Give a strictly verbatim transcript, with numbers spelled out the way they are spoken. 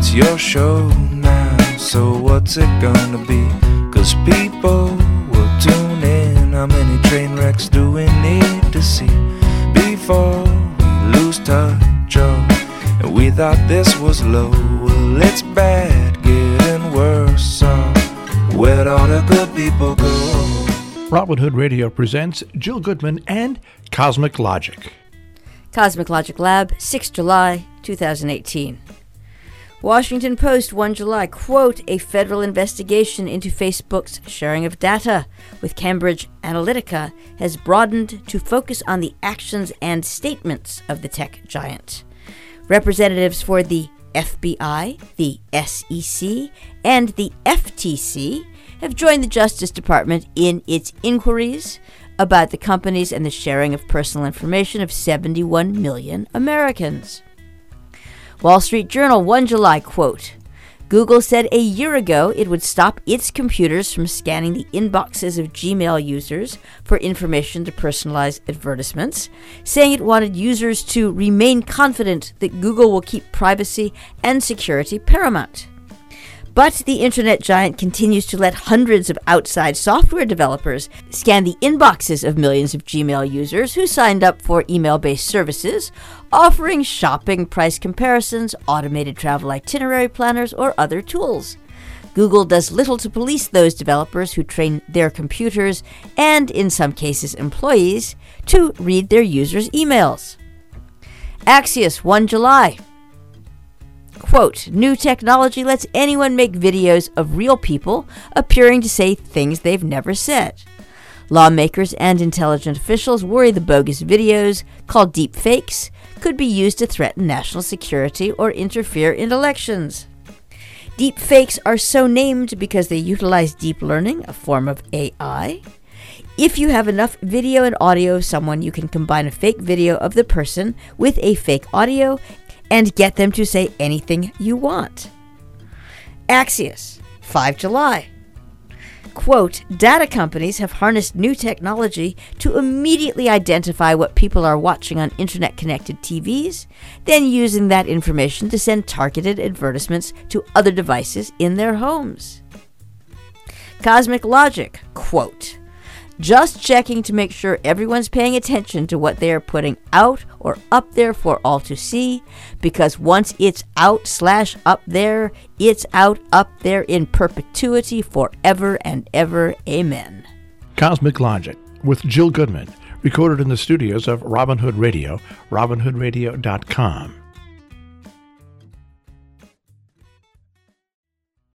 it's your show now, so what's it gonna be? Cause people will tune in. How many train wrecks do we need to see before we lose touch? Oh, and we thought this was low. Well, it's bad, getting worse. So where'd all the good people go? Robin Hood Radio presents Jill Goodman and Cosmic Logic. Cosmic Logic Lab, sixth of July, two thousand eighteen. Washington Post, the first of July, quote, a federal investigation into Facebook's sharing of data with Cambridge Analytica has broadened to focus on the actions and statements of the tech giant. Representatives for the F B I, the S E C, and the F T C have joined the Justice Department in its inquiries about the companies and the sharing of personal information of seventy-one million Americans. Wall Street Journal, the first of July, quote, Google said a year ago it would stop its computers from scanning the inboxes of Gmail users for information to personalize advertisements, saying it wanted users to remain confident that Google will keep privacy and security paramount. But the internet giant continues to let hundreds of outside software developers scan the inboxes of millions of Gmail users who signed up for email-based services, offering shopping price comparisons, automated travel itinerary planners, or other tools. Google does little to police those developers who train their computers, and in some cases employees, to read their users' emails. Axios, the first of July. Quote, new technology lets anyone make videos of real people appearing to say things they've never said. Lawmakers and intelligent officials worry the bogus videos, called deep fakes, could be used to threaten national security or interfere in elections. Deep fakes are so named because they utilize deep learning, a form of A I. If you have enough video and audio of someone, you can combine a fake video of the person with a fake audio and get them to say anything you want. Axios, the fifth of July. Quote, data companies have harnessed new technology to immediately identify what people are watching on internet-connected T Vs, then using that information to send targeted advertisements to other devices in their homes. Cosmic Logic, quote, just checking to make sure everyone's paying attention to what they are putting out or up there for all to see, because once it's out slash up there, it's out up there in perpetuity forever and ever. Amen. Cosmic Logic with Jill Goodman, recorded in the studios of Robin Hood Radio, robin hood radio dot com.